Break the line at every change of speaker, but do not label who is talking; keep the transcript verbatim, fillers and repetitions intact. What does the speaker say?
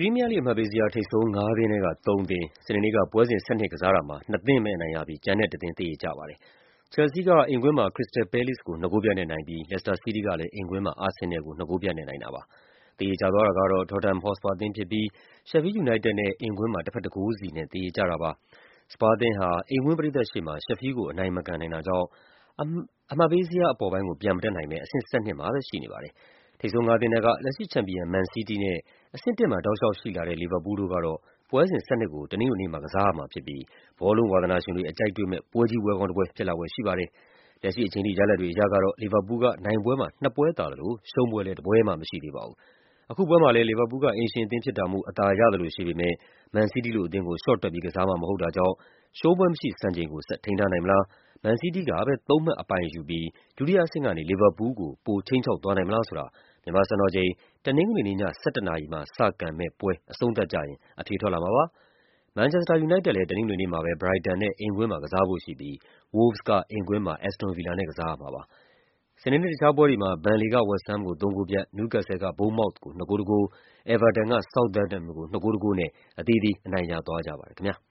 ရီးမီးယားလိဂ်အမှတ်ပေးဇယား ထိပ်ဆုံးငါးသင်းထဲက သုံးသင်း စနေနေ့က ပွဲစဉ် ၁၂ ကစားတာမှာ နှစ်သင်းပဲ အနိုင်ရပြီး ကျန်တဲ့တသင်း သရေကျပါတယ်။ ချယ်လ်ဆီးက အိမ်ကွင်းမှာ ခရစ္စတယ်ပဲလေ့စ်ကို ၂ ဂိုးပြတ်နဲ့နိုင်ပြီး လက်စတာစီးတီးကလည်း အိမ်ကွင်းမှာ အာဆင်နယ်လ်ကို ၂ ဂိုးပြတ်နဲ့ နိုင်တာပါ။ သရေကျသွားတာကတော့ ထော့တမ်ဟတ်စပါးအသင်းဖြစ်ပြီး ရှက်ဖီးလ် ယူနိုက်တက်နဲ့ အိမ်ကွင်းမှာ တဘက် ၁ ဂိုးစီနဲ့ သရေကျတာပါ။ စပါးအသင်းဟာ အိမ်ကွင်းပရိသတ်ရှေ့မှာ ရှက်ဖီးလ်ကို အနိုင်မကန်နိုင်တာကြောင့် အမှတ်ပေးဇယား အပေါ်ပိုင်းကို ပြန်မတက်နိုင်ဘဲ အဆင့် ၁၂ မှာပဲရှိနေပါတယ်။ ထိပ်ဆုံးငါးသင်းထဲက လက်ရှိချန်ပီယံ မန်စီးတီးနဲ့ အဆင့် ၁ မှာ တောက်လျှောက်ရှိလာတဲ့ လီဗာပူးလ်တို့ကတော့ ပွဲစဉ် ၁၂ ကို တနင်္ဂနွေနေ့မှာ ကစားရမှာဖြစ်ပြီး ဘောလုံးဝါသနာရှင်တွေ အကြိုက်တွေ့မယ့် ပွဲကြီးပွဲကောင်းတပွဲ ဖြစ်လာဖွယ်ရှိပါတယ်။ လက်ရှိအချိန်ထိ ရလဒ်တွေအရကတော့ လီဗာပူးလ်က နိုင်ပွဲမှာ နှစ်ပွဲသာသလို ရှုံးပွဲလည်း တပွဲမှမရှိသေးပါဘူး။ အခုပွဲမှာလည်း လီဗာပူးလ်က အိမ်ရှင်အသင်းဖြစ်တာမို့ အသာရသလိုရှိပေမယ့် မန်စီးတီးလိုအသင်းကို လျှော့တွက်ပြီး ကစားမှာမဟုတ်တာကြောင့် ရှုံးပွဲမရှိ စံချိန်ကို ဆက်ထိန်းထားနိုင်မလား၊ မန်စီးတီးကပဲ သုံးမှတ်အပိုင်ယူပြီး ဒုတိယအဆင့်ကနေ လီဗာပူးလ်ကို ပိုခြိမ်းခြောက်သွားနိုင်မလားဆိုတာ မြန်မာစံတော်ချိန် တနင်္ဂနွေနေ့ည ၁၁ နာရီမှာ စကန်မယ့်ပွဲ အဆုံးသတ်ကျရင် အဖြေထွက်လာမှာပါ။ မန်ချက်စတာ ယူနိုက်တက်လည်း တနင်္ဂနွေနေ့မှာပဲ ဘရိုက်တန်နဲ့ အိမ်ကွင်းမှာ ကစားဖို့ရှိပြီး ဝို့လ်ဗ်စ်က အိမ်ကွင်းမှာ အက်စတွန် ဗီလာနဲ့ ကစားရမှာပါ။ စနေနေ့ တခြားပွဲတွေမှာ ဘန်လေက ဝက်စ်ဟမ်းကို သုံးဂိုးပြတ်၊ နယူးကက်ဆယ်လ်က ဘုန်းမောက်သ်ကို ၂ ဂိုး ၁ ဂိုး၊ အဲဗာတန်က ဆောက်သမ်ပ်တန်ကို ၂ ဂိုး ၁ ဂိုးနဲ့ အသီးသီး အနိုင်ရသွားကြပါတယ်ခင်ဗျာ။